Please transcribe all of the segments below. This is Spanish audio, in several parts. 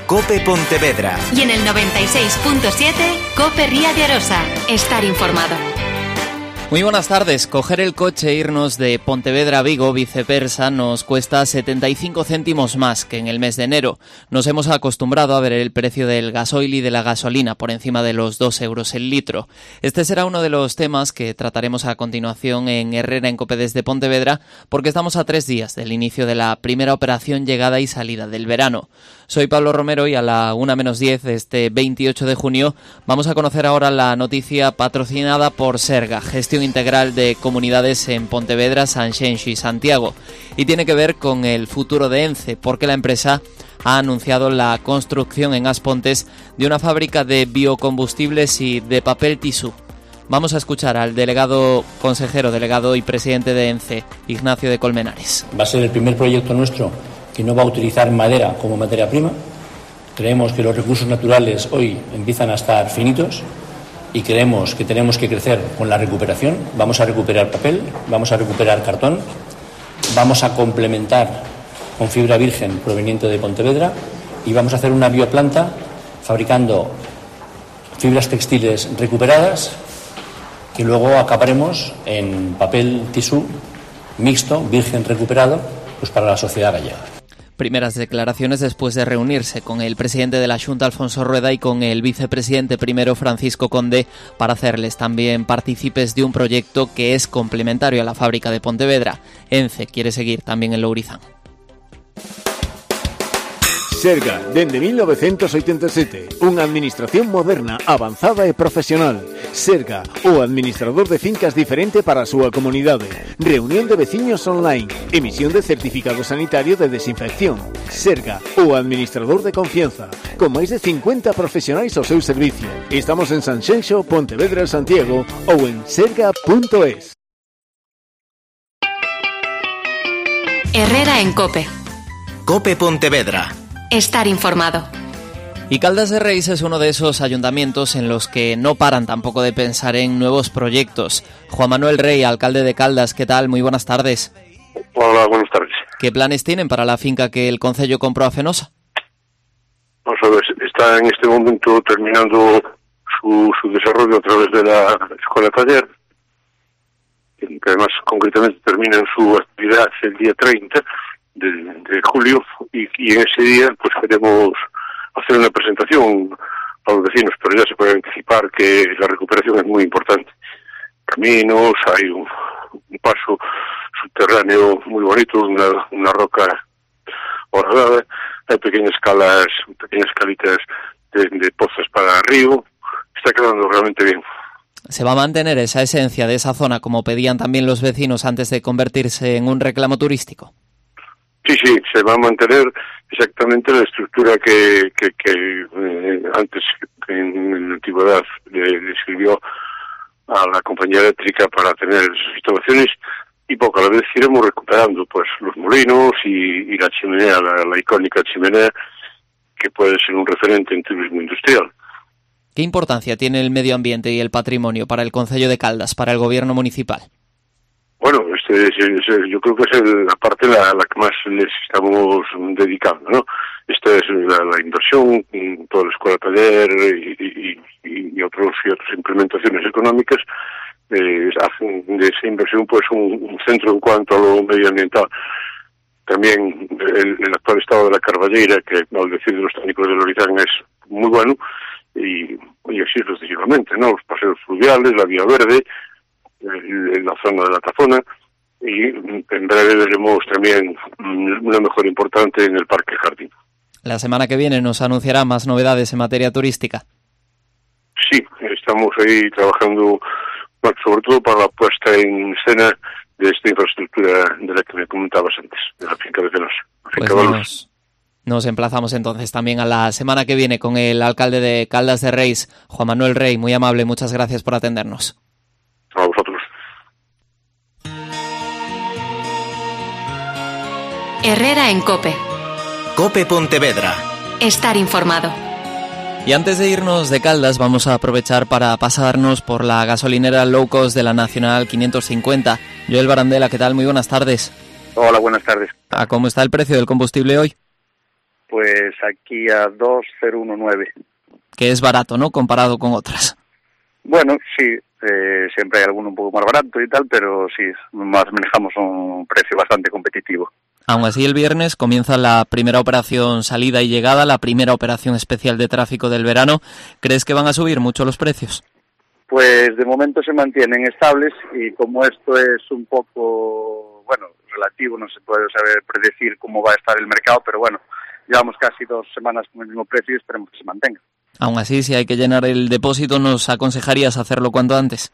COPE Pontevedra. Y en el 96.7, COPE Ría de Arosa. Estar informado. Muy buenas tardes. Coger el coche e irnos de Pontevedra a Vigo, viceversa, nos cuesta 75 céntimos más que en el mes de enero. Nos hemos acostumbrado a ver el precio del gasoil y de la gasolina por encima de los 2 euros el litro. Este será uno de los temas que trataremos a continuación en Herrera en COPE desde Pontevedra, porque estamos a 3 días del inicio de la primera operación llegada y salida del verano. Soy Pablo Romero y a la 1:10 de este 28 de junio vamos a conocer ahora la noticia patrocinada por Serga, Gestión Integral de Comunidades en Pontevedra, Sanxenxo y Santiago, y tiene que ver con el futuro de ENCE, porque la empresa ha anunciado la construcción en As Pontes de una fábrica de biocombustibles y de papel tisú. Vamos a escuchar al delegado y presidente de ENCE, Ignacio de Colmenares. Va a ser el primer proyecto nuestro que no va a utilizar madera como materia prima. Creemos que los recursos naturales hoy empiezan a estar finitos y creemos que tenemos que crecer con la recuperación. Vamos a recuperar papel, vamos a recuperar cartón, vamos a complementar con fibra virgen proveniente de Pontevedra y vamos a hacer una bioplanta fabricando fibras textiles recuperadas que luego acabaremos en papel tisú mixto, virgen recuperado, pues para la sociedad gallega. Primeras declaraciones después de reunirse con el presidente de la Xunta, Alfonso Rueda, y con el vicepresidente primero, Francisco Conde, para hacerles también partícipes de un proyecto que es complementario a la fábrica de Pontevedra. ENCE quiere seguir también en Lourizán. Serga, dende 1987, unha administración moderna, avanzada e profesional. Serga, o administrador de fincas diferente para a súa comunidade. Reunión de veciños online, emisión de certificado sanitario de desinfección. Serga, o administrador de confianza, con máis de 50 profesionais ao seu servicio. Estamos en Sanxenxo, Pontevedra, Santiago ou en serga.es. Herrera en COPE. COPE Pontevedra. Estar informado. Y Caldas de Reis es uno de esos ayuntamientos en los que no paran tampoco de pensar en nuevos proyectos. Juan Manuel Rey, alcalde de Caldas, ¿qué tal? Muy buenas tardes. Hola, buenas tardes. ¿Qué planes tienen para la finca que el concello compró a Fenosa? Vamos a ver, está en este momento terminando su desarrollo a través de la Escuela Taller, que además concretamente terminan su actividad el día 30 de julio y en ese día pues queremos hacer una presentación a los vecinos, pero ya se puede anticipar que la recuperación es muy importante. Caminos, hay un paso subterráneo muy bonito, una roca horadada, hay pequeñas calitas de pozas para río, está quedando realmente bien. ¿Se va a mantener esa esencia de esa zona como pedían también los vecinos antes de convertirse en un reclamo turístico? Sí, se va a mantener exactamente la estructura que antes en la antigüedad le sirvió a la compañía eléctrica para tener sus instalaciones, y poco a la vez iremos recuperando pues los molinos y la chimenea, la icónica chimenea, que puede ser un referente en turismo industrial. ¿Qué importancia tiene el medio ambiente y el patrimonio para el concello de Caldas, para el gobierno municipal? Bueno, yo creo que es la parte la que más les estamos dedicando, ¿no? Esta es la inversión, toda la escuela taller y otras implementaciones económicas hacen de esa inversión pues un centro en cuanto a lo medioambiental. También el actual estado de la Carballeira, que al decir de los técnicos de Lourizán es muy bueno, y así sucesivamente, ¿no? Los paseos fluviales, la vía verde, en la zona de la Tafona, y en breve veremos también una mejora importante en el Parque Jardín. La semana que viene nos anunciará más novedades en materia turística. Sí, estamos ahí trabajando, bueno, sobre todo para la puesta en escena de esta infraestructura de la que me comentabas antes, de la finca de Fenosa. Pues nos emplazamos entonces también a la semana que viene con el alcalde de Caldas de Reis, Juan Manuel Rey. Muy amable, muchas gracias por atendernos. A vosotros. Herrera en COPE. COPE Pontevedra. Estar informado. Y antes de irnos de Caldas vamos a aprovechar para pasarnos por la gasolinera low cost de la Nacional 550. Joel Barandela, ¿qué tal? Muy buenas tardes. Hola, buenas tardes. ¿Cómo está el precio del combustible hoy? Pues aquí a 2,019. Que es barato, ¿no?, comparado con otras. Bueno, sí, siempre hay alguno un poco más barato y tal, pero sí, manejamos un precio bastante competitivo. Aún así, el viernes comienza la primera operación salida y llegada, la primera operación especial de tráfico del verano. ¿Crees que van a subir mucho los precios? Pues de momento se mantienen estables y como esto es un poco, bueno, relativo, no se puede saber predecir cómo va a estar el mercado, pero bueno, llevamos casi 2 semanas con el mismo precio y esperemos que se mantenga. Aún así, si hay que llenar el depósito, ¿nos aconsejarías hacerlo cuanto antes?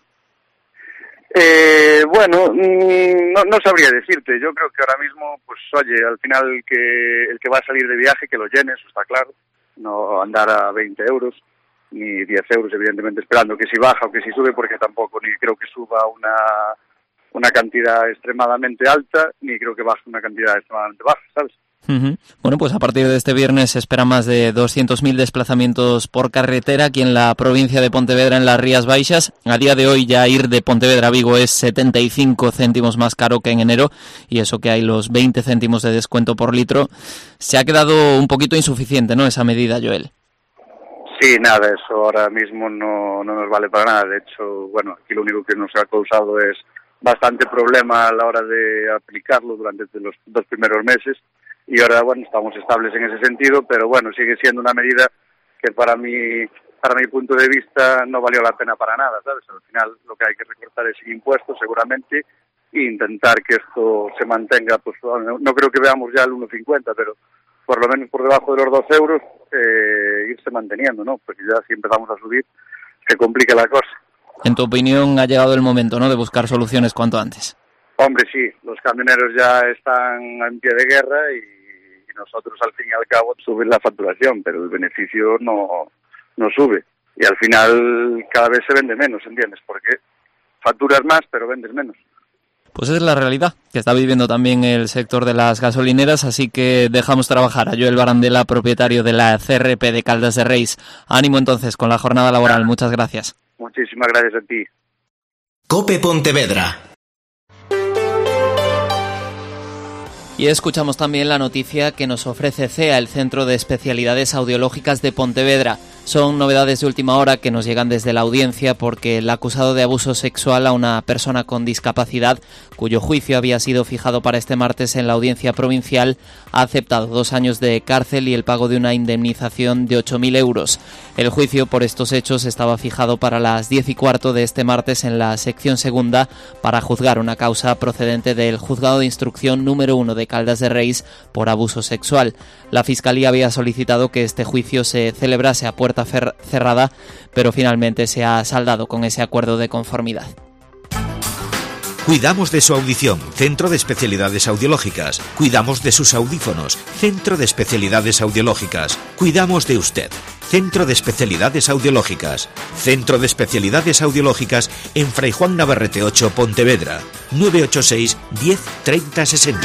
Bueno, no sabría decirte. Yo creo que ahora mismo, pues oye, al final el que va a salir de viaje, que lo llene, eso está claro. No andar a 20 euros, ni 10 euros, evidentemente, esperando que si baja o que si sube, porque tampoco ni creo que suba una cantidad extremadamente alta, ni creo que baje una cantidad extremadamente baja, ¿sabes? Uh-huh. Bueno, pues a partir de este viernes se esperan más de 200.000 desplazamientos por carretera aquí en la provincia de Pontevedra, en las Rías Baixas. A día de hoy ya ir de Pontevedra a Vigo es 75 céntimos más caro que en enero, y eso que hay los 20 céntimos de descuento por litro. Se ha quedado un poquito insuficiente, ¿no?, esa medida, Joel. Sí, nada, eso ahora mismo no nos vale para nada. De hecho, bueno, aquí lo único que nos ha causado es bastante problema a la hora de aplicarlo durante los 2 primeros meses. Y ahora, bueno, estamos estables en ese sentido, pero bueno, sigue siendo una medida que para mi punto de vista no valió la pena para nada, ¿sabes? Al final lo que hay que recortar es impuestos seguramente e intentar que esto se mantenga, pues no creo que veamos ya el 1,50, pero por lo menos por debajo de los 2 euros irse manteniendo, ¿no? Porque ya si empezamos a subir se complica la cosa. En tu opinión ha llegado el momento, ¿no?, de buscar soluciones cuanto antes. Hombre, sí, los camioneros ya están en pie de guerra y nosotros al fin y al cabo sube la facturación, pero el beneficio no sube. Y al final cada vez se vende menos, ¿entiendes? Porque facturas más, pero vendes menos. Pues es la realidad que está viviendo también el sector de las gasolineras, así que dejamos trabajar a Joel Barandela, propietario de la CRP de Caldas de Reis. Ánimo entonces con la jornada laboral. Muchas gracias. Muchísimas gracias a ti. COPE Pontevedra. Y escuchamos también la noticia que nos ofrece CEA, el Centro de Especialidades Audiológicas de Pontevedra. Son novedades de última hora que nos llegan desde la audiencia porque el acusado de abuso sexual a una persona con discapacidad, cuyo juicio había sido fijado para este martes en la audiencia provincial, ha aceptado 2 años de cárcel y el pago de una indemnización de 8.000 euros. El juicio por estos hechos estaba fijado para las 10:15 de este martes en la sección segunda para juzgar una causa procedente del Juzgado de Instrucción número 1 de Caldas de Reis por abuso sexual. La Fiscalía había solicitado que este juicio se celebrase a puerta cerrada, pero finalmente se ha saldado con ese acuerdo de conformidad. Cuidamos de su audición, Centro de Especialidades Audiológicas. Cuidamos de sus audífonos, Centro de Especialidades Audiológicas. Cuidamos de usted, Centro de Especialidades Audiológicas. Centro de Especialidades Audiológicas en Fray Juan Navarrete 8, Pontevedra. 986 10 30 60.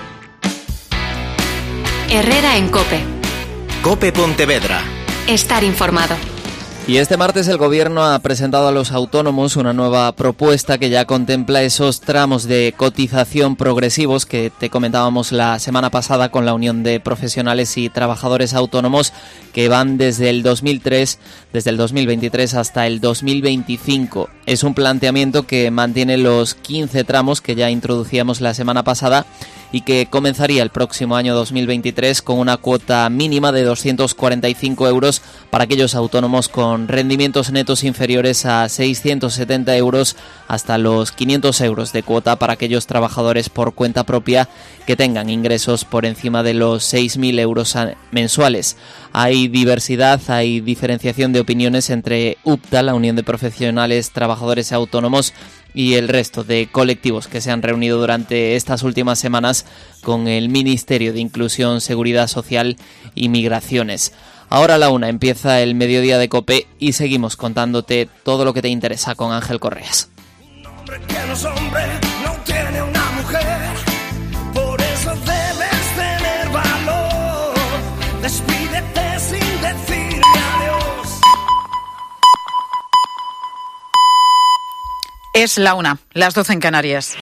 Herrera en COPE. COPE Pontevedra. Estar informado. Y este martes el Gobierno ha presentado a los autónomos una nueva propuesta que ya contempla esos tramos de cotización progresivos que te comentábamos la semana pasada con la Unión de Profesionales y Trabajadores Autónomos, que van desde el 2023 hasta el 2025. Es un planteamiento que mantiene los 15 tramos que ya introducíamos la semana pasada y que comenzaría el próximo año 2023 con una cuota mínima de 245 euros para aquellos autónomos con rendimientos netos inferiores a 670 euros hasta los 500 euros de cuota para aquellos trabajadores por cuenta propia que tengan ingresos por encima de los 6.000 euros mensuales. Hay diversidad, hay diferenciación de opiniones entre UPTA, la Unión de Profesionales, Trabajadores Autónomos, y el resto de colectivos que se han reunido durante estas últimas semanas con el Ministerio de Inclusión, Seguridad Social y Migraciones. Ahora a la 1 empieza el mediodía de COPE y seguimos contándote todo lo que te interesa con Ángel Correas. Un hombre que no es hombre, no tiene una mujer, por eso debes tener valor. Despídete sin decirle adiós. Es la 1, las 12 en Canarias.